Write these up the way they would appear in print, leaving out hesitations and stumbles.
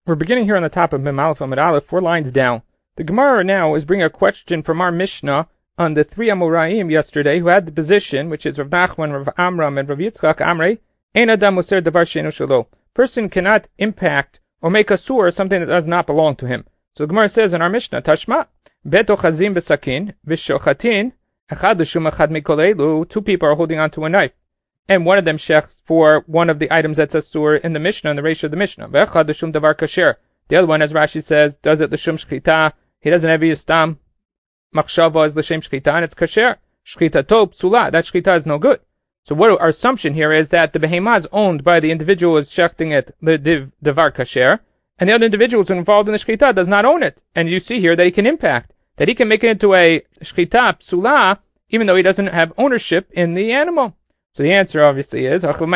We're beginning here on the top of Mem Aleph Amud Aleph, 4 lines down. The Gemara now is bringing a question from our Mishnah on the 3 Amoraim yesterday who had the position, which is Rav Nachman, Rav Amram, and Rav Yitzchak Amrei, Ein Adam Moser Davar She'eino Shelo. Person cannot impact or make asur something that does not belong to him. So the Gemara says in our Mishnah, Tashma, Bet ochazim b'sakin, v'shochatin, echad l'shum echad mikol elu, 2 people are holding onto a knife, and one of them shechs for one of the items that's asur in the Mishnah, in the ratio of the Mishnah. V'echad l'shum davar kasher. The other one, as Rashi says, does it l'shum shchita. He doesn't have yistam machshava as l'shem shchita, and it's kasher. Shchita to psula. That shchita is no good. So what our assumption here is that the behemah is owned by the individual who is shechting it, the davar kasher, and the other individual who's involved in the shchita does not own it. And you see here that he can impact, that he can make it into a shchita psula, even though he doesn't have ownership in the animal. So the answer obviously is that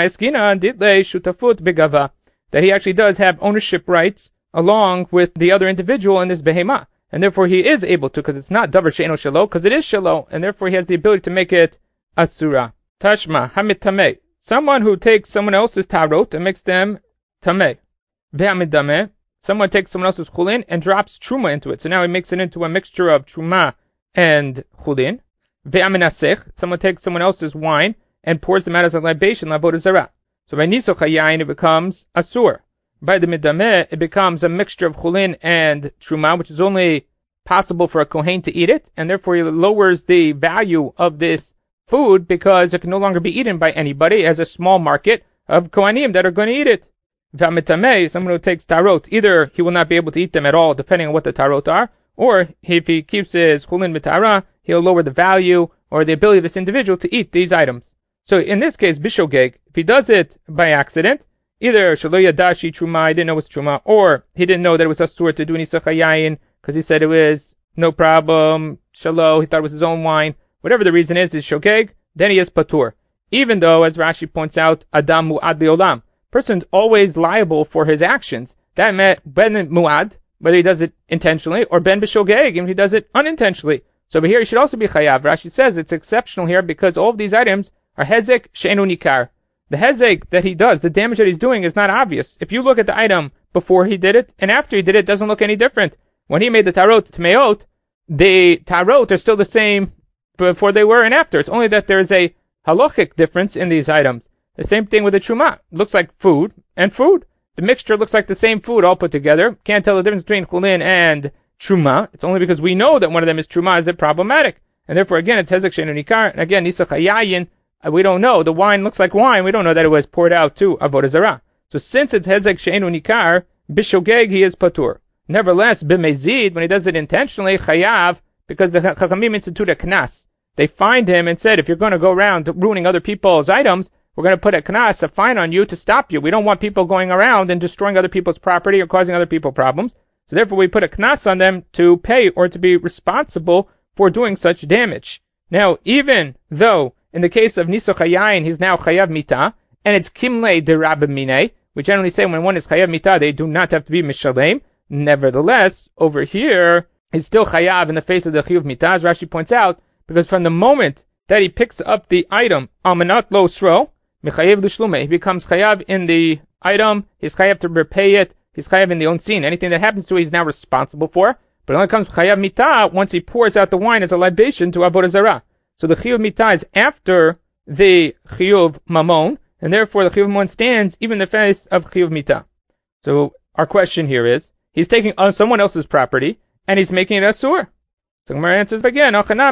he actually does have ownership rights along with the other individual in this behemah, and therefore he is able to, because it's not davar she'eino shelo, because it is shelo, and therefore he has the ability to make it asura. Tashma hamid tameh, someone who takes someone else's tarot and makes them tameh. Ve'hamid dameh, someone takes someone else's chulin and drops truma into it, so now he makes it into a mixture of truma and chulin. Ve'hamid asech, someone takes someone else's wine and pours them out as a libation, l'avodah zarah. So by nisoch hayayin it becomes asur. By the midameh it becomes a mixture of chulin and truma, which is only possible for a kohen to eat it, and therefore he lowers the value of this food because it can no longer be eaten by anybody as a small market of kohanim that are going to eat it. V'amitameh, someone who takes tarot, either he will not be able to eat them at all depending on what the tarot are, or if he keeps his chulin mitara, he'll lower the value or the ability of this individual to eat these items. So in this case, bishogeg, if he does it by accident, either shelo yadashi truma, he didn't know it's truma, or he didn't know that it was asur to do nisach hayayin because he said it was no problem, shelo, he thought it was his own wine. Whatever the reason is shogeg, then he is patur. Even though, as Rashi points out, adam mu'ad li'olam, person's always liable for his actions. That meant ben mu'ad, whether he does it intentionally, or ben bishogeg, if he does it unintentionally. So over here he should also be chayav. Rashi says it's exceptional here because all of these items are hezek she'enu nikar. The hezek that he does, the damage that he's doing, is not obvious. If you look at the item before he did it and after he did it, it doesn't look any different. When he made the tarot tmeot, the tarot are still the same before they were and after. It's only that there's a halachic difference in these items. The same thing with the truma. It looks like food and food. The mixture looks like the same food all put together. Can't tell the difference between chulin and truma. It's only because we know that one of them is truma is it problematic. And therefore, again, it's hezek she'enu nikar. And again, nisach hayayin, we don't know. The wine looks like wine. We don't know that it was poured out to avodah zarah. So since it's hezek she'enu nikar, bishogeg, he is patur. Nevertheless, b'mezid, when he does it intentionally, chayav, because the chachamim institute a knas. They fined him and said, if you're going to go around ruining other people's items, we're going to put a knas, a fine on you to stop you. We don't want people going around and destroying other people's property or causing other people problems. So therefore we put a knas on them to pay or to be responsible for doing such damage. Now, even though in the case of nisoch hayayin, he's now chayav mita, and it's kimlei de rabbi, we generally say when one is chayav mita, they do not have to be mishalem. Nevertheless, over here, he's still chayav in the face of the chiyuv mita, as Rashi points out, because from the moment that he picks up the item, almanat lo sro, mechayev l'shlume, he becomes chayav in the item, he's chayav to repay it, he's chayav in the own scene. Anything that happens to it, he's now responsible for, but it only comes chayav mita once he pours out the wine as a libation to avodah zarah. So the chiyuv mita is after the chiyuv mamon, and therefore the chiyuv mamon stands even in the face of chiyuv mita. So our question here is, he's taking someone else's property, and he's making it asur. So Gemara answers again,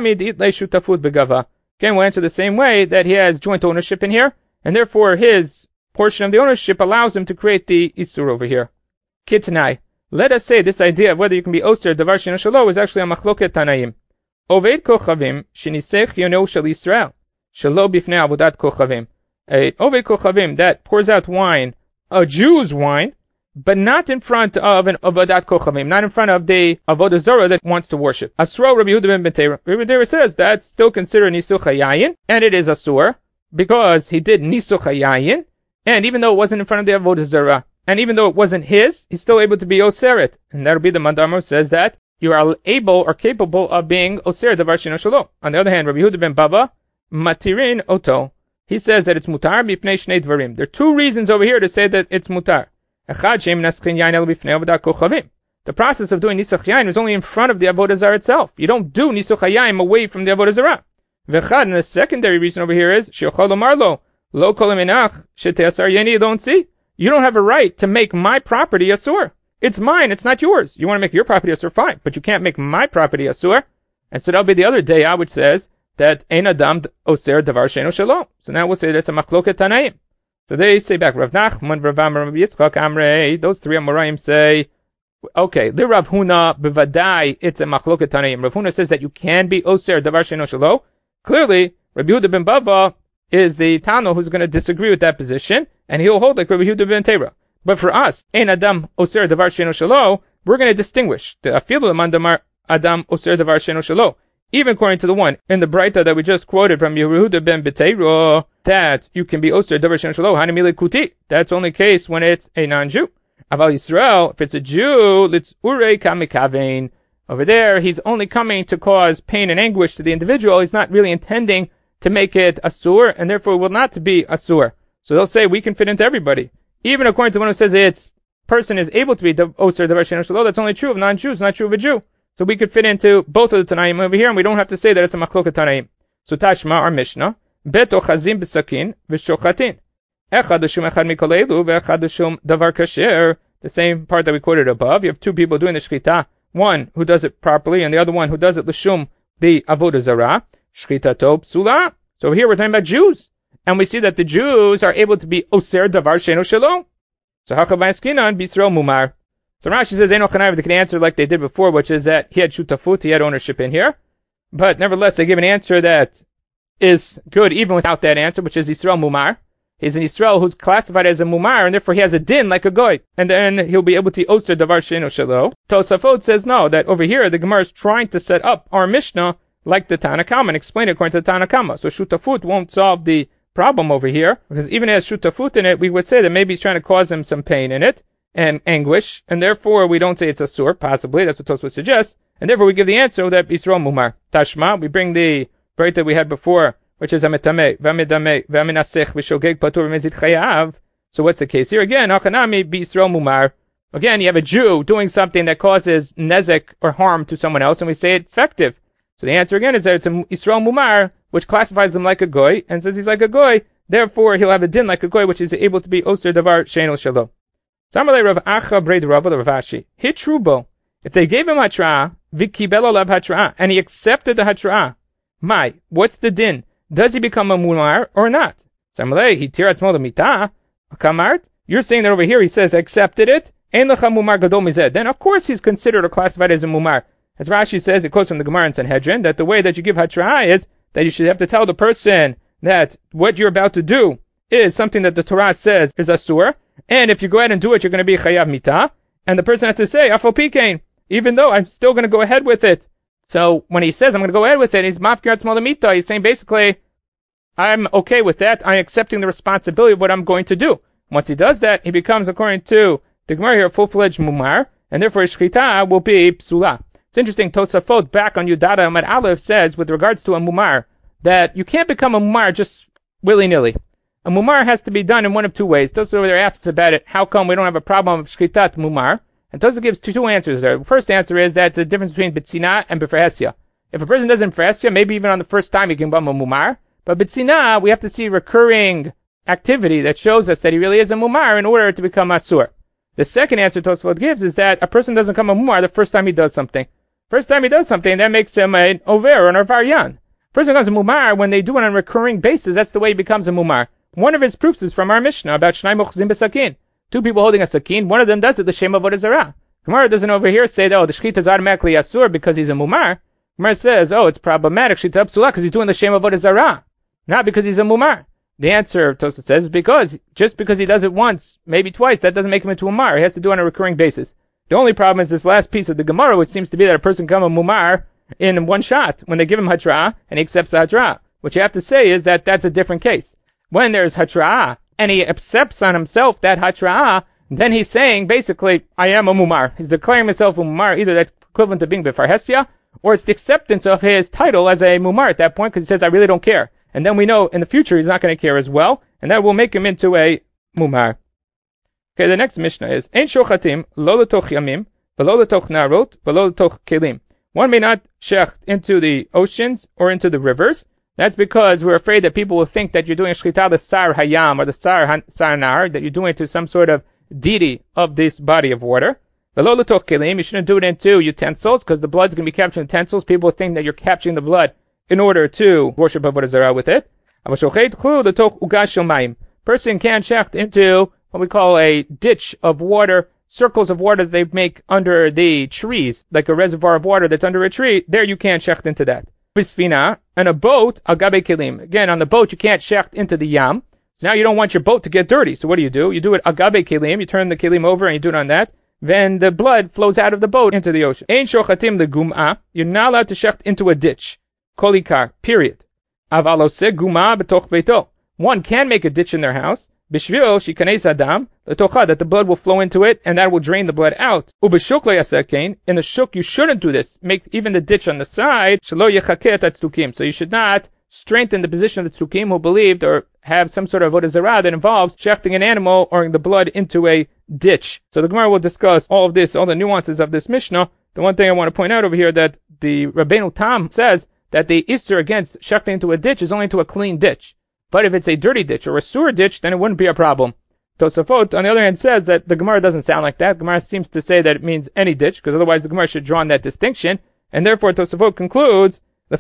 again, we'll answer the same way, that he has joint ownership in here, and therefore his portion of the ownership allows him to create the isur over here. Kitnai. Let us say this idea of whether you can be oser davar she'eino shelo is actually a machloket tanaim. Oved kochavim shenisech yono shel Yisrael shelo bifnei avodat kochavim. A oved kochavim that pours out wine, a Jew's wine, but not in front of an avodat kochavim, not in front of the avodah zarah that wants to worship. Asro Rabbi Yehuda ben Beteira. Rabbi Beteira says that's still considered nisuch hayayin, and it is asur because he did nisuch hayayin, and even though it wasn't in front of the avodah zarah, and even though it wasn't his, he's still able to be oseret, and that'll be the mandamar says that you are able or capable of being oser davar she'eino shelo. On the other hand, Rabbi Yehuda ben Bava matirin oto. He says that it's mutar b'pnei shnei dvarim. There are 2 reasons over here to say that it's mutar. The process of doing Nisuch Yain is only in front of the Avodah Zarah itself. You don't do Nisuch Yain away from the Avodah Zarah. And the secondary reason over here is, don't see. You don't have a right to make my property asur. It's mine, it's not yours. You want to make your property asur, fine, but you can't make my property asur. And so that'll be the other day, which says that Ein Adam Oser Davar Sheino Shelo. So now we'll say that's a Machloket Tanaim. So they say back, Rav Nachman, Rav Amar, Rav Yitzchak, Amrei, those three Amoraim say, okay, the Rav Huna, Bevadai, it's a Machloket Tanaim. Rav Huna says that you can be Oser Davar Sheino Shelo. Clearly, Rabbi Yehuda ben Bava is the Tano who's going to disagree with that position, and he'll hold like Rabbi Yehuda ben Tera. But for us, Ein Adam Oser Davar Sheino Shelo, we're going to distinguish the Afilu Mandamar Adam Oser Davar Sheino Shelo. Even according to the one in the Braita that we just quoted from Yehuda ben Betero, that you can be Oser Davar Sheino Shelo, Hanamile Kuti. That's only case when it's a non-Jew. Aval Yisrael, if it's a Jew, Litz Urei Kamikavein. Over there, he's only coming to cause pain and anguish to the individual. He's not really intending to make it asur, and therefore will not be asur. So they'll say we can fit into everybody. Even according to one who says it's person is able to be Oser Davar Sheino Shelo, that's only true of non-Jews, not true of a Jew. So we could fit into both of the Tanaim over here, and we don't have to say that it's a Machloket Tanaim. So Tashma, our Mishnah, Bet Ochazim B'Sakin V'Shochatin. Echad Ushum Echad Mikoleilu V'Echad Ushum Davar Kasher. The same part that we quoted above. You have two people doing the Shechita. One who does it properly, and the other one who does it L'Shum, the Avodah Zarah. Shechitato Psula. So here we're talking about Jews. And we see that the Jews are able to be Oser Davar Sheino Shelo. So Hachavayaskinan B'Yisrael Mumar. So Rashi says, Eino Chanayv, they can answer like they did before, which is that he had shutafut, he had ownership in here. But nevertheless, they give an answer that is good even without that answer, which is Yisrael Mumar. He's an Yisrael who's classified as a Mumar, and therefore he has a din like a goy. And then he'll be able to Oser Davar Sheino Shelo. Tosafot says no, that over here the Gemara is trying to set up our Mishnah like the Tanna Kama, and explain it according to the Tanna Kama. So shutafut won't solve the problem over here, because even as shutafut in it, we would say that maybe he's trying to cause him some pain in it and anguish, and therefore we don't say it's asur, possibly, that's what Tosfot suggests, and therefore we give the answer that Yisrael Mumar. Tashma, we bring the break that we had before, which is Ametame, Vamedame, Vamenasech, Vishogeg, Patur, Mezid Chayav. So what's the case here? Again, Hachanami, Yisrael Mumar. Again, you have a Jew doing something that causes nezek or harm to someone else, and we say it's effective. So the answer again is that it's a Yisrael Mumar, which classifies him like a goy, and says he's like a goy, therefore he'll have a din like a goy, which is able to be Oser Davar Sheino Shelo. Samalei Rav Acha Breid Rabba Rav Ashi. Hitrubo. If they gave him hatra, vikibel olav hatra, and he accepted the hatra, what's the din? Does he become a mumar or not? Samalei hitirat smol mita. Kamart. You're saying that over here he says accepted it. Ein lecha mumar gadol mizeh. Then of course he's considered or classified as a mumar. As Rashi says, it quotes from the Gemara in Sanhedrin that the way that you give hatra is that you should have to tell the person that what you're about to do is something that the Torah says is asur. And if you go ahead and do it, you're going to be chayav mita. And the person has to say, afal pikein, even though I'm still going to go ahead with it. So when he says I'm going to go ahead with it, he's mafkir atzmo mita. He's saying basically, I'm okay with that. I'm accepting the responsibility of what I'm going to do. Once he does that, he becomes, according to the Gemara here, a full-fledged mumar, and therefore his shchita will be psula. It's interesting, Tosafot back on Yudada Amad Aleph says, with regards to a mumar, that you can't become a mumar just willy-nilly. A mumar has to be done in one of two ways. Tosafot over there asks about it, how come we don't have a problem of shchitat mumar? And Tosafot gives two answers there. The first answer is that the difference between bitzina and befrehesia. If a person does befrehesia, maybe even on the first time he can become a mumar. But bitzina, we have to see recurring activity that shows us that he really is a mumar in order to become asur. The second answer Tosafot gives is that a person doesn't become a mumar the first time he does something. First time he does something, that makes him an over or an avaryan. Person becomes a mumar when they do it on a recurring basis. That's the way he becomes a mumar. One of his proofs is from our Mishnah about Shnai Mochzim B'Sakin. Two people holding a sakin, one of them does it, the Shem Avodah Zarah. Gemara doesn't over here say, the shechita is automatically asur because he's a mumar. Gemara says, it's problematic, shechita psula, because he's doing the Shem Avodah Zarah. Not because he's a mumar. The answer, Tosafot says, is because, just because he does it once, maybe twice, that doesn't make him into a mumar. He has to do it on a recurring basis. The only problem is this last piece of the Gemara, which seems to be that a person can become a mumar in one shot, when they give him hatra, and he accepts the hatra. What you have to say is that that's a different case. When there's hatra, and he accepts on himself that hatra, then he's saying, basically, I am a mumar. He's declaring himself a mumar, either that's equivalent to being befarhesia, or it's the acceptance of his title as a mumar at that point, because he says, I really don't care. And then we know in the future he's not going to care as well, and that will make him into a mumar. Okay, the next Mishnah is Ein shochatim lo letoch yamim v'lo letoch narot v'lo letoch kelim. One may not shecht into the oceans or into the rivers. That's because we're afraid that people will think that you're doing shchita the sar hayam or the sar nar, that you're doing it to some sort of deity of this body of water. V'lo letoch kelim, you shouldn't do it into utensils because the blood's going to be captured in utensils. People will think that you're capturing the blood in order to worship avodah zarah with it. Person can't shecht into what we call a ditch of water, circles of water that they make under the trees, like a reservoir of water that's under a tree. There you can't shecht into that. Bisfina, and a boat, agabe kelim. Again, on the boat you can't shecht into the yam. So now you don't want your boat to get dirty. So what do? You do it agabe kelim. You turn the kelim over and you do it on that. Then the blood flows out of the boat into the ocean. Ein shochatim legum'a. You're not allowed to shecht into a ditch. Kolikar. Period. Avalose guma betoch beito. One can make a ditch in their house. Bishvil shikanes adam letocha, that the blood will flow into it and that will drain the blood out. Ubeshuk lo yasekein. In the shuk you shouldn't do this. Make even the ditch on the side. Shelo yechakeh tztukim. So you should not strengthen the position of the tztukim who believed or have some sort of avodah zarah that involves shechting an animal or the blood into a ditch. So the Gemara will discuss all of this, all the nuances of this Mishnah. The one thing I want to point out over here that the Rabbeinu Tam says that the issur against shechting into a ditch is only into a clean ditch. But if it's a dirty ditch or a sewer ditch, then it wouldn't be a problem. Tosafot, on the other hand, says that the Gemara doesn't sound like that. The Gemara seems to say that it means any ditch, because otherwise the Gemara should draw on that distinction. And therefore Tosafot concludes, it's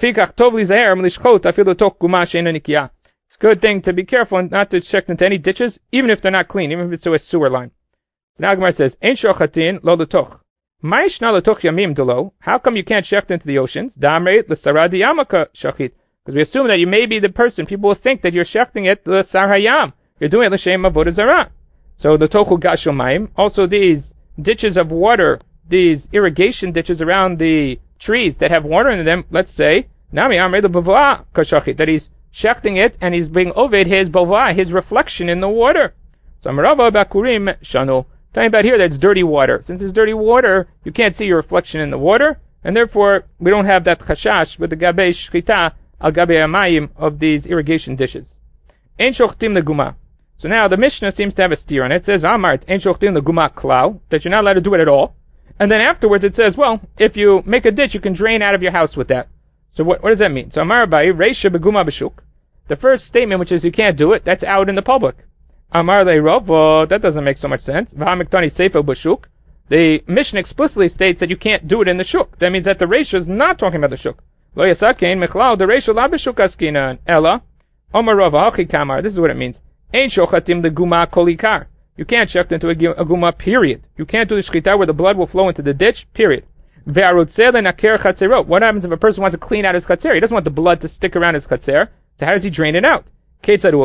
a good thing to be careful and not to check into any ditches, even if they're not clean, even if it's to a sewer line. So now Gemara says, Ein shochatin lo letoch. Ma'ishna letoch yamim delo. How come you can't shecht into the oceans? Damre l'sara diyamaka shachit. Because we assume that you may be the person. People will think that you're shechting it the sar hayam. You're doing it l'shem avodah zarah. So the tochu gashomayim. Also these ditches of water, these irrigation ditches around the trees that have water in them. Let's say nami amre l'bava kashachit, that he's shechting it and he's being oved his bava, his reflection in the water. So amarava bakurim shanu. Talking about here that it's dirty water. Since it's dirty water, you can't see your reflection in the water, and therefore we don't have that chashash with the gabe shchita al gabe amayim of these irrigation dishes. Ein shochtim leguma. So now the Mishnah seems to have a steer on it. It says V'amart ein shochtim leguma klau, that you're not allowed to do it at all. And then afterwards it says, well, if you make a ditch, you can drain out of your house with that. So what does that mean? So Amar Abaye reisha beguma b'shuk. The first statement, which is you can't do it, that's out in the public. Amar le'rov, that doesn't make so much sense. V'hamiktani seifel b'shuk. The Mishnah explicitly states that you can't do it in the shuk. That means that the reisha is not talking about the shuk. Lo yasakein mechlal the reisha la b'shuk askinan ella. Omar Rav hachi kamar. This is what it means. Ein shochatim the guma kolikar. You can't shecht into a guma, period. You can't do the shchita where the blood will flow into the ditch, period. What happens if a person wants to clean out his chatzer? He doesn't want the blood to stick around his chatzer. So how does he drain it out? He should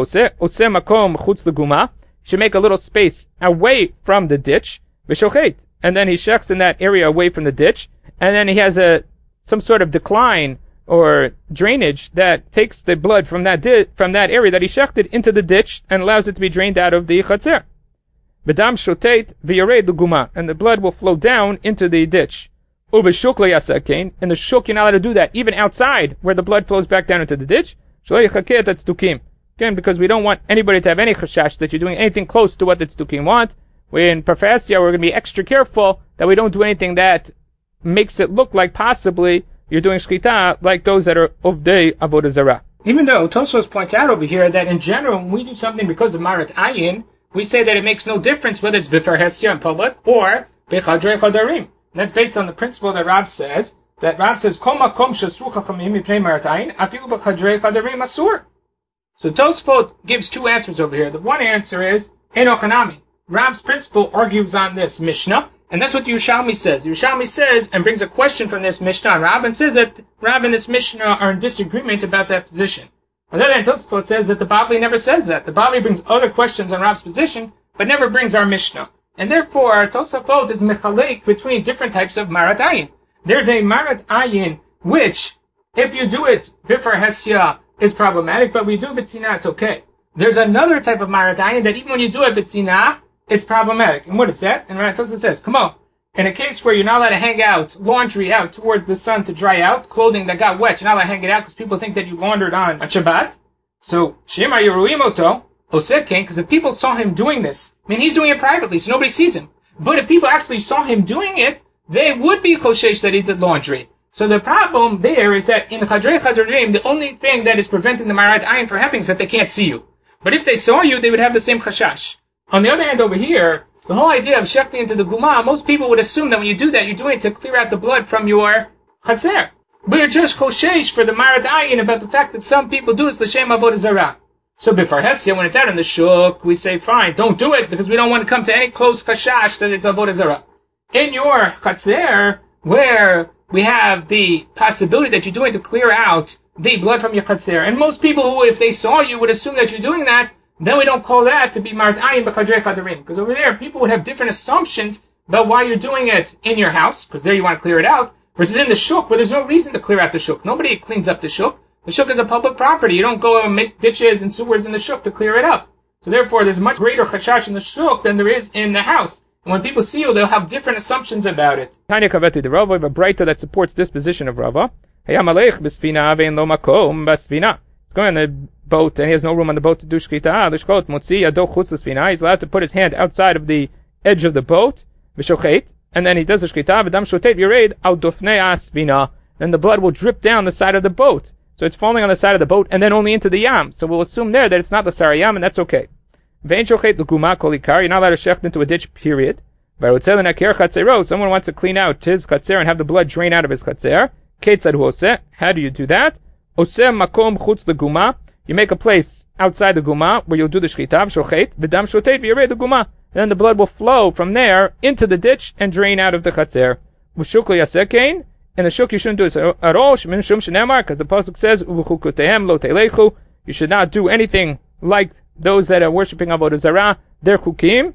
make a little space away from the ditch, and then he shechts in that area away from the ditch, and then he has some sort of decline or drainage that takes the blood from that area that he shechted into the ditch and allows it to be drained out of the chatzer. Bedam shotet v'yared l'guma, and the blood will flow down into the ditch. Ubeshuk lo yasakein, in the shuk you're not allowed to do that, even outside where the blood flows back down into the ditch. Shelo yechakeh tztukim. Again, because we don't want anybody to have any chashash that you're doing anything close to what the tztukim want. In Parfastia, we're going to be extra careful that we don't do anything that makes it look like possibly you're doing shchita like those that are ovdei avodah zarah. Even though Tosfos points out over here that in general, when we do something because of marat ayin, we say that it makes no difference whether it's b'farhesia in public or b'chadrei chadarim. That's based on the principle that Rav says, Kol makom she'asur chachamim mipnei marat ayin, afilu b'chadrei chadarim asur. So Tosfot gives two answers over here. The one answer is Enochanami. Rav's principle argues on this Mishnah, and that's what the Yerushalmi says. The Yerushalmi says and brings a question from this Mishnah on Rav and says that Rav and this Mishnah are in disagreement about that position. On the other hand, Tosfot says that the Bavli never says that. The Bavli brings other questions on Rav's position, but never brings our Mishnah. And therefore, Tosfot is mechalek between different types of marat ayin. There's a marat ayin which, if you do it bifar hesia, is problematic, but we do b'tzina, it's okay. There's another type of marat ayin that even when you do it b'tzina, it's problematic. And what is that? And Rav Tosfot says, come on, in a case where you're not allowed to hang out laundry out towards the sun to dry out, clothing that got wet, you're not allowed to hang it out because people think that you laundered on Shabbat. So, Shema Yeruim Oto, Osekain, because if people saw him doing this, I mean, he's doing it privately, so nobody sees him. But if people actually saw him doing it, they would be choshesh that he did laundry. So the problem there is that in Chadrei Chadarim, the only thing that is preventing the Marat Ayin from happening is that they can't see you. But if they saw you, they would have the same chashash. On the other hand, over here, the whole idea of shechting into the guma, most people would assume that when you do that, you're doing it to clear out the blood from your chatzer. We're just choshesh for the Marat Ayin about the fact that some people do this l'shem avodah zarah. So before Hesia, when it's out in the shuk, we say, fine, don't do it, because we don't want to come to any close chashash that it's avodah zarah. In your chatzer, where we have the possibility that you're doing to clear out the blood from your chatzer, and most people who, if they saw you, would assume that you're doing that, then we don't call that to be Marat Ayin b'chadrei chadarim. Because over there, people would have different assumptions about why you're doing it in your house, because there you want to clear it out, versus in the shuk, where there's no reason to clear out the shuk. Nobody cleans up the shuk. The shuk is a public property. You don't go and make ditches and sewers in the shuk to clear it up. So therefore, there's much greater chashash in the shuk than there is in the house. And when people see you, they'll have different assumptions about it. Tanya Kaveti the Rava, a Braita that supports this position of Rava. Hayamalech b'sfina ve'en lo makom b'sfina. He's going on the boat and he has no room on the boat to do shchita. L'shchot motzi yado chutz l'sfina. He's allowed to put his hand outside of the edge of the boat. V'shochet. And then he does the shchita. V'dam shotet yired al dofnei asfina. Then the blood will drip down the side of the boat. So it's falling on the side of the boat and then only into the yam. So we'll assume there that it's not the sarayam, and that's okay. Ve'en shochet l'guma kol ikar. You're not allowed to shecht into a ditch, period. Someone wants to clean out his chatzer and have the blood drain out of his chatzer. How do you do that? You make a place outside the guma where you'll do the shchita. Then the blood will flow from there into the ditch and drain out of the chatzer. In the shuk you shouldn't do it at all, because the pasuk says, you should not do anything like those that are worshipping avodah zarah, their chukim.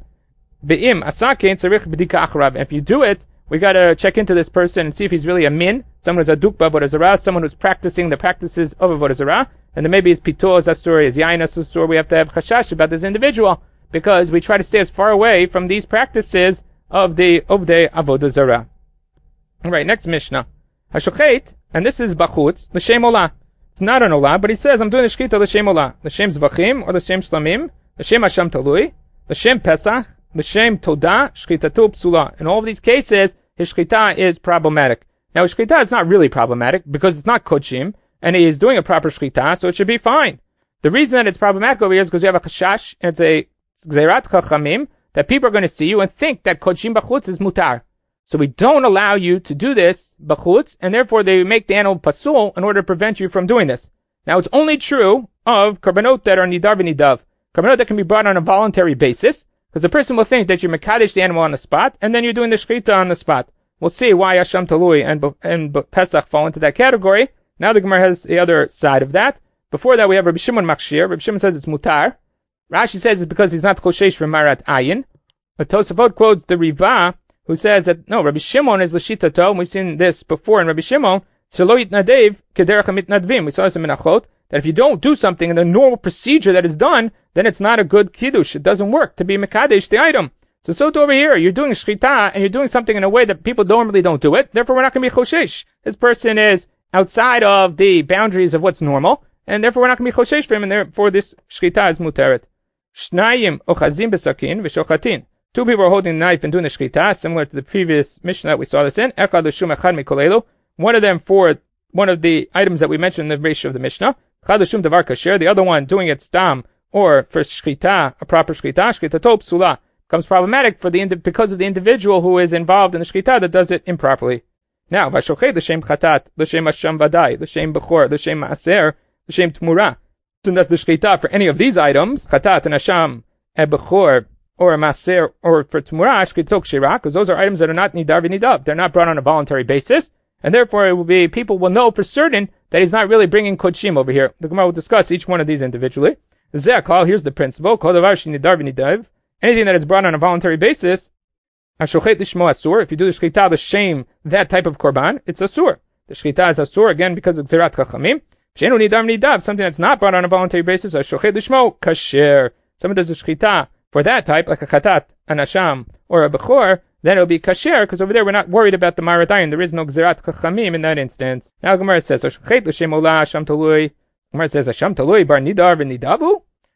If you do it, we gotta check into this person and see if he's really a min, someone who's a dukba avodah zarah, someone who's practicing the practices of avodah zarah, and then maybe his pito is asur, his yain is asur. We have to have chashash about this individual, because we try to stay as far away from these practices of the Ovdei avodah zarah. Alright, next Mishnah. Hashochet, and this is bachutz, l'shem olah. It's not an olah, but he says, I'm doing the shkita l'shem olah. L'shem zvachim, or l'shem shlamim, l'shem hasham talui, l'shem pesach, l'shem todah, shkitatu psula. In all of these cases, his shkita is problematic. Now, his shkita is not really problematic, because it's not kodshim, and he is doing a proper shkita, so it should be fine. The reason that it's problematic over here is because you have a chashash, and it's a gzeirat chachamim, that people are going to see you and think that kodshim bachutz is mutar. So we don't allow you to do this bachutz, and therefore they make the animal pasul in order to prevent you from doing this. Now it's only true of karbanot that are nidar v'nidav, karbanot that can be brought on a voluntary basis, because the person will think that you mekadesh the animal on the spot, and then you're doing the shechita on the spot. We'll see why Hasham Talui and Pesach fall into that category. Now the Gemara has the other side of that. Before that we have Rabbi Shimon Machshir. Rabbi Shimon says it's mutar. Rashi says it's because he's not choshesh for Marat Ayin. But Tosafot quotes the Riva, who says that, no, Rabbi Shimon is l'shitato, and we've seen this before in Rabbi Shimon, shelo yitnadev kederach mitnadvim. We saw this in Menachot, that if you don't do something in the normal procedure that is done, then it's not a good kiddush. It doesn't work to be mekadesh the item. So over here, you're doing shchita, and you're doing something in a way that people normally don't do it, therefore we're not going to be choshesh. This person is outside of the boundaries of what's normal, and therefore we're not going to be choshesh for him, and therefore this shchita is muteret. Shnayim ochazim besakin v'shochatin. Two people are holding a knife and doing the shchita, similar to the previous Mishnah that we saw this in. Echad l'shum echad mikolelu. One of them for one of the items that we mentioned in the ratio of the Mishnah. Echad l'shum davar kasher. The other one doing it stam, or for shchita, a proper shchita, shchitato psula, becomes problematic for because of the individual who is involved in the shchita that does it improperly. Now, v'shochet l'shem chatat, l'shem hasham vadai, l'shem bechor, l'shem maaser, l'shem tmura. So that's the shchita for any of these items, chatat and hasham, bechor, or a maser, or for tmura, shchitok shira, because those are items that are not nidar v'nidav. They're not brought on a voluntary basis, and therefore it will be, people will know for certain that he's not really bringing kodshim over here. The Gemara will discuss each one of these individually. Ze'aklal, here's the principle, kol davar shenidar v'nidav, anything that is brought on a voluntary basis, hashochet lishmo asur, if you do the shchita to shame that type of korban, it's asur. The shchita is asur, again, because of gzerat chachamim. Shenu nidar v'nidav, something that's not brought on a voluntary basis, hashochet lishmo kasher. Someone does a shchita for that type, like a chatat, an asham, or a bechor, then it'll be kasher, because over there we're not worried about the Marat Ayin. There is no gzerat chachamim in that instance. Now Gemara says, Gemara says, Hasham talui bar nidar v'nidavu?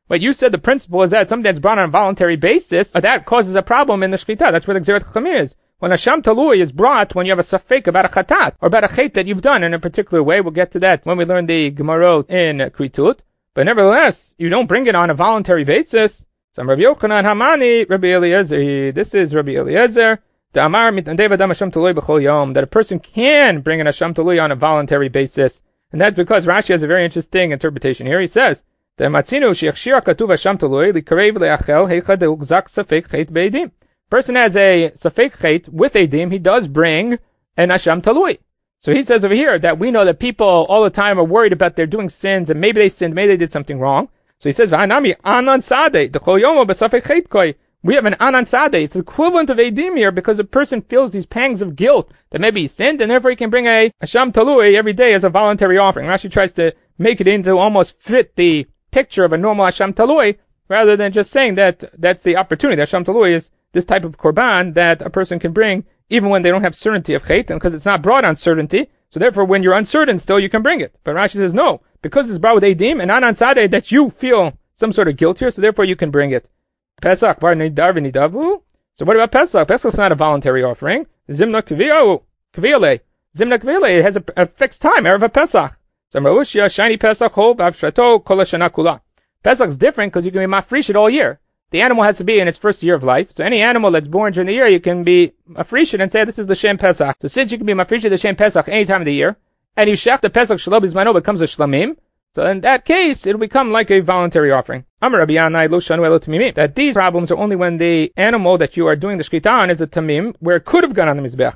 But you said the principle is that something that's brought on a voluntary basis, that causes a problem in the shechita. That's where the Gzerat Chachamim is. When Hasham Talui is brought when you have a safek about a chatat, or about a chet that you've done in a particular way, we'll get to that when we learn the Gemarot in Kritut. But nevertheless, you don't bring it on a voluntary basis. Some Rabbi Yochanan Hamani, Rabbi Eliezer, this is Rabbi Eliezer, that a person can bring an Hasham Talui on a voluntary basis. And that's because Rashi has a very interesting interpretation here. He says, person has a safek chet with edim, he does bring an Hasham Talui. So he says over here that we know that people all the time are worried about they're doing sins, and maybe they sinned, maybe they did something wrong. So he says, we have an anan sadeh. It's equivalent of edim here because a person feels these pangs of guilt that maybe he sinned, and therefore he can bring a Hasham Talui every day as a voluntary offering. Rashi tries to make it into almost fit the picture of a normal Hasham Talui, rather than just saying that that's the opportunity. The Hasham Talui is this type of korban that a person can bring even when they don't have certainty of chet, and because it's not brought on certainty, so therefore when you're uncertain still you can bring it. But Rashi says no, because it's brought with edim and anan sadeh that you feel some sort of guilt here, so therefore you can bring it. Pesach bar nidar v'nidavu. So what about Pesach? Pesach's not a voluntary offering. Zimna kviale. Zimna kviale, it has a fixed time, Erev Pesach. So Ma'ushia, shiny Pesach, hov, avshrato, kol hashana kula. Pesach's different because you can be mafresh it all year. The animal has to be in its first year of life. So any animal that's born during the year, you can be mafresh it and say this is the Shem Pesach. So since you can be mafresh the Shem Pesach any time of the year, and you shech the Pesach shelo bizmano becomes a shlamim, so in that case, it'll become like a voluntary offering. Amar Rabbi Yanai lo shanu elo tamimim. That these problems are only when the animal that you are doing the shkita on is a tamim, where it could have gone on the mizbech.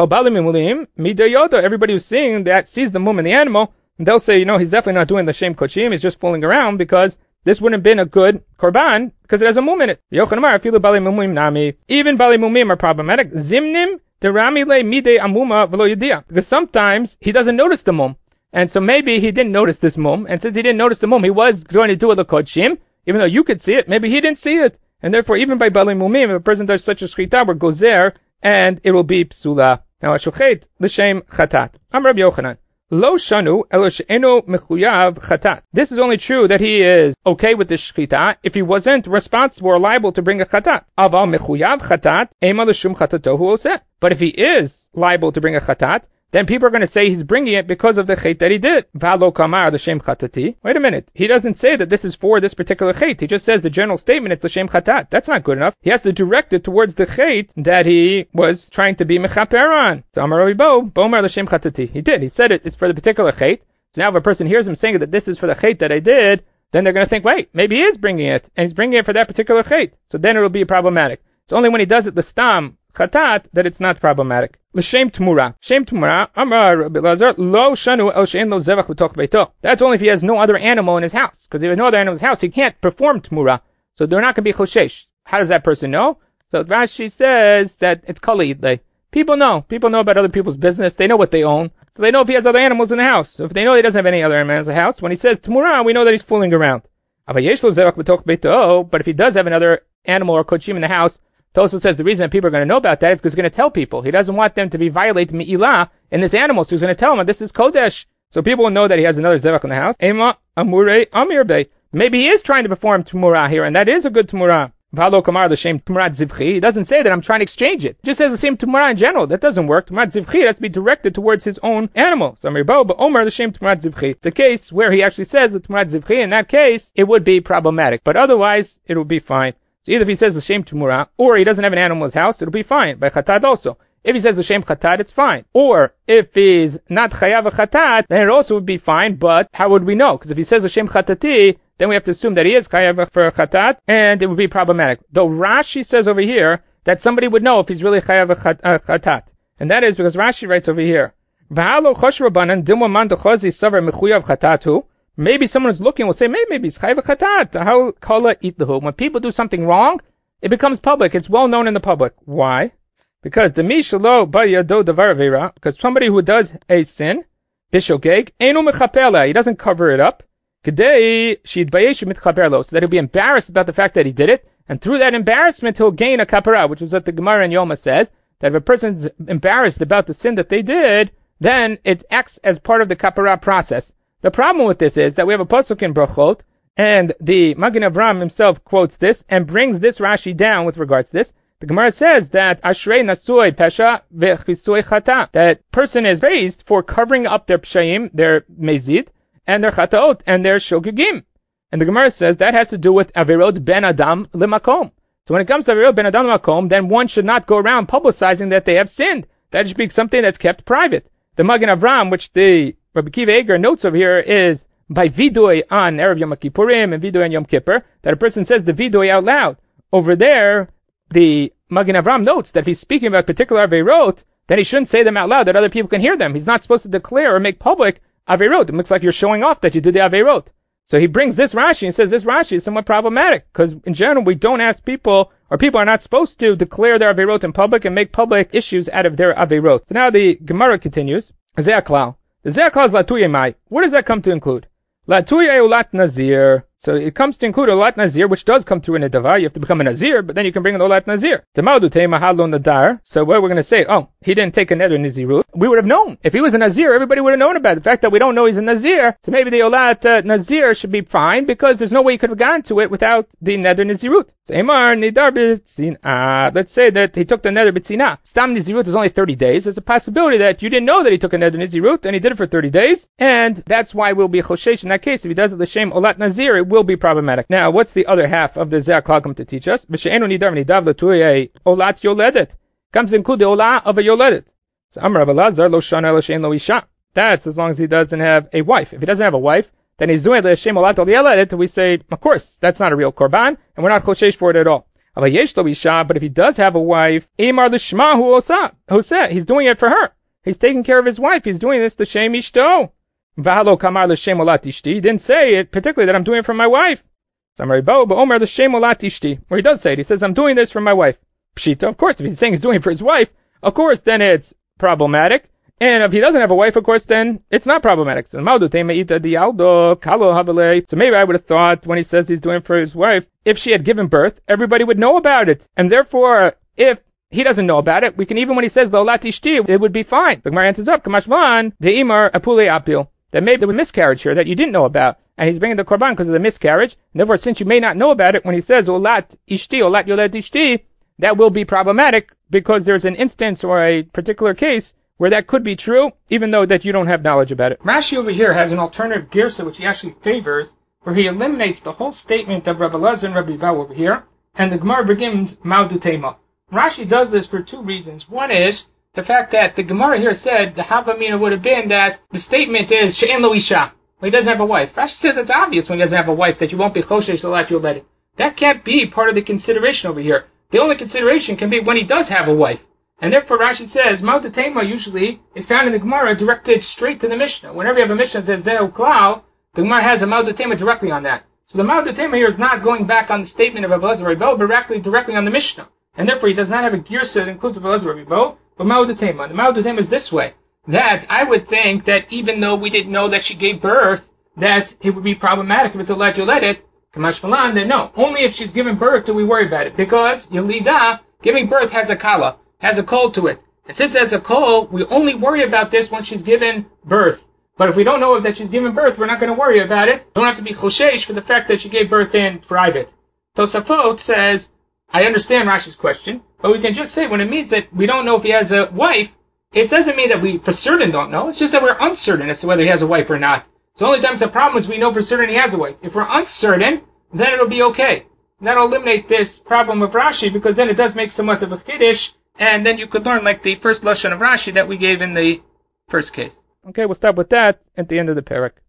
Everybody who's seeing that sees the mum in the animal, and they'll say, he's definitely not doing the shem kochim, he's just fooling around because this wouldn't have been a good korban because it has a mum in it. Even bali mumim are problematic. Zimnim derami le mide amuma v'lo yediyah, because sometimes he doesn't notice the mum. And so maybe he didn't notice this mum, and since he didn't notice the mum, he was going to do a l'kodshim, even though you could see it, maybe he didn't see it. And therefore, even by bali mumim, if a person does such a shchita, we're gozer, and it will be psula. Now, ashochet l'shem chatat. Am Rabbi Yochanan. Lo shanu elo she'eno mechuyav chatat. This is only true that he is okay with the shchita if he wasn't responsible or liable to bring a chatat. Aval mechuyav chatat, ema l'shum chatatohu oseh. But if he is liable to bring a chatat, then people are going to say he's bringing it because of the chet that he did. Valo kamar l'shem chatati. Wait a minute. He doesn't say that this is for this particular chet. He just says the general statement, it's l'shem chatat. That's not good enough. He has to direct it towards the chet that he was trying to be mechaper on. So Amar Rabbi Bomar l'shem chatati. He did. He said it's for the particular chet. So now if a person hears him saying that this is for the chet that I did, then they're going to think, wait, maybe he is bringing it, and he's bringing it for that particular chet. So then it will be problematic. It's only when he does it the stam chatat that it's not problematic. L'shem tmura. Shem tmura. Amar Rabbi Lazar lo shanu el she'en lo zevach b'toch beito. That's only if he has no other animal in his house. Because if he has no other animal in his house, he can't perform tmura. So they're not going to be choshesh. How does that person know? So Rashi says that it's kalid. People know. People know about other people's business. They know what they own. So they know if he has other animals in the house. So if they know he doesn't have any other animals in the house, when he says tmura, we know that he's fooling around. But if he does have another animal or kochim in the house, Tosfos says the reason that people are going to know about that is because he's going to tell people. He doesn't want them to be violating mi'ilah in this animal, so he's going to tell them this is kodesh. So people will know that he has another zevach in the house. Ema amure amirbe. Maybe he is trying to perform tmurah here, and that is a good tmurah. Valo kamar l'shem tmurat zivchi. He doesn't say that I'm trying to exchange it. He just says the same tmurah in general. That doesn't work. Tmurat zivchi has to be directed towards his own animal. So Amirbo, but Omer l'shem tmurat zivchi. It's a case where he actually says the tmurat zivchi. In that case, it would be problematic, but otherwise, it would be fine. So either if he says the shem tumura, or he doesn't have an animal in his house, it'll be fine. By chatat also. If he says the shem chatat, it's fine. Or if he's not chayav a chatat, then it also would be fine, but how would we know? Because if he says the shem chatati, then we have to assume that he is chayav for a chatat, and it would be problematic. Though Rashi says over here that somebody would know if he's really chayav a chatat. And that is because Rashi writes over here, V'halo choshrabanan dilma man dechozi savar mechuyav chatatu. Maybe someone who's looking will say, maybe it's chayav chatat. How kala itlahu? When people do something wrong, it becomes public. It's well known in the public. Why? Because the mishalo bayado davar avera. Because somebody who does a sin, bishogeg enu mechapela. He doesn't cover it up. Kedei shidbayesh mitchaperlo. So that he'll be embarrassed about the fact that he did it, and through that embarrassment he'll gain a kapara, which is what the Gemara in Yoma says, that if a person's embarrassed about the sin that they did, then it acts as part of the kapara process. The problem with this is that we have a pasuk in Brachot, And the Magen Avraham himself quotes this and brings this Rashi down with regards to this. The Gemara says that Ashrei Nasui Pesha Vechisui Chata, that person is praised for covering up their Pshayim, their Mezid, and their Chataot, and their Shogugim. And the Gemara says that has to do with Averot Ben Adam Limakom. So when it comes to Averot Ben Adam Limakom, then one should not go around publicizing that they have sinned. That should be something that's kept private. The Magen Avraham, which the Rabbi Kiva Eger notes over here, is by Vidui on Erev Yom Kippurim and Vidui on Yom Kippur, that a person says the Vidui out loud. Over there, the Magen Avraham notes that if he's speaking about particular Averot, then he shouldn't say them out loud that other people can hear them. He's not supposed to declare or make public Averot. It looks like you're showing off that you did the Averot. So he brings this Rashi and says this Rashi is somewhat problematic, because in general we don't ask people, or people are not supposed to declare their Averot in public and make public issues out of their Averot. So now the Gemara continues. Ze'aklal. The Ze'aklal is Latuye Mai. What does that come to include? Latuye Ulat Nazir. So it comes to include Ulat Nazir, which does come through in a davar. You have to become a Nazir, but then you can bring an Ulat Nazir. So what we're going to say, oh, he didn't take a neder Nazirut. We would have known. If he was a Nazir, everybody would have known about it. The fact that we don't know he's a Nazir, so maybe the Ulat Nazir should be fine, because there's no way you could have gotten to it without the neder Nazirut. So Emar Nidar B'Tzina. Let's say that he took the neder B'Tzina. Stam Nazirut is only 30 days. There's a possibility that you didn't know that he took a neder Nazirut, and he did it for 30 days, and that's why we'll be choshesh in that case. If he does it l'shem Ulat Nazir, it will be problematic. Now, what's the other half of the Ze'aklal come to teach us? V'she'enu nidar v'nidav l'tuye Ulat Yoledet. Comes to include the Olah of a Yoledet. So Amar Rav Elazar lo shana l'she'en lo isha. That's as long as he doesn't have a wife. If he doesn't have a wife, then he's doing l'shem Ulat Yoledet. We say, of course, that's not a real korban, and we're not choshesh for it at all. But if he does have a wife, Emar l'shma hu oseh. He's doing it for her. He's taking care of his wife. He's doing this l'shem ishto. V'halo kamar l'shem Ulat ishti. He didn't say it particularly that I'm doing it for my wife. Where he does say it. He says, I'm doing this for my wife. Pshita, of course, if he's saying he's doing it for his wife, of course, then it's problematic. And if he doesn't have a wife, of course, then it's not problematic. So maybe I would have thought when he says he's doing it for his wife, if she had given birth, everybody would know about it. And therefore, if he doesn't know about it, we can, even when he says the Olat Ishti, it would be fine. The Gemara answers up, Kamashvan, the Imar Apule Apil. That maybe there was miscarriage here that you didn't know about, and he's bringing the korban because of the miscarriage. And therefore, since you may not know about it, when he says Olat Ishti, Olat Yolet Ishti, that will be problematic because there's an instance or a particular case where that could be true, even though that you don't have knowledge about it. Rashi over here has an alternative girsa which he actually favors, where he eliminates the whole statement of Rabbi Elazar and Rabbi Bau over here, and the Gemara begins Maudu Tema. Rashi does this for two reasons. One is the fact that the Gemara here said the Havamina would have been that the statement is She'en lo isha, when he doesn't have a wife. Rashi says it's obvious when he doesn't have a wife that you won't be choshesh Ulat Yoledet. That can't be part of the consideration over here. The only consideration can be when he does have a wife. And therefore Rashi says Maudu Tema usually is found in the Gemara directed straight to the Mishnah. Whenever you have a Mishnah that says Zeu Klal, the Gemara has a Maudu Tema directly on that. So the Maudu Tema here is not going back on the statement of Rabbi Elazar and Rabbi Bau, but directly on the Mishnah. And therefore he does not have a girsa that includes Rabbi Elazar and Rabbi Bau, but Maudu Tema. The Maudu Tema is this way, that I would think that even though we didn't know that she gave birth, that it would be problematic if it's Ulat Yoledet, Kamash Malan, then no. Only if she's given birth do we worry about it. Because Yelida, giving birth has a kala, has a call to it. And since it has a call, we only worry about this when she's given birth. But if we don't know that she's given birth, we're not going to worry about it. Don't have to be choshesh for the fact that she gave birth in private. Tosafot says, I understand Rashi's question, but we can just say when it means that we don't know if he has a wife, it doesn't mean that we for certain don't know. It's just that we're uncertain as to whether he has a wife or not. So the only time it's a problem is we know for certain he has a wife. If we're uncertain, then it'll be okay. That'll eliminate this problem of Rashi, because then it does make somewhat of a kiddush, and then you could learn like the first lashon of Rashi that we gave in the first case. Okay, we'll stop with that at the end of the parak.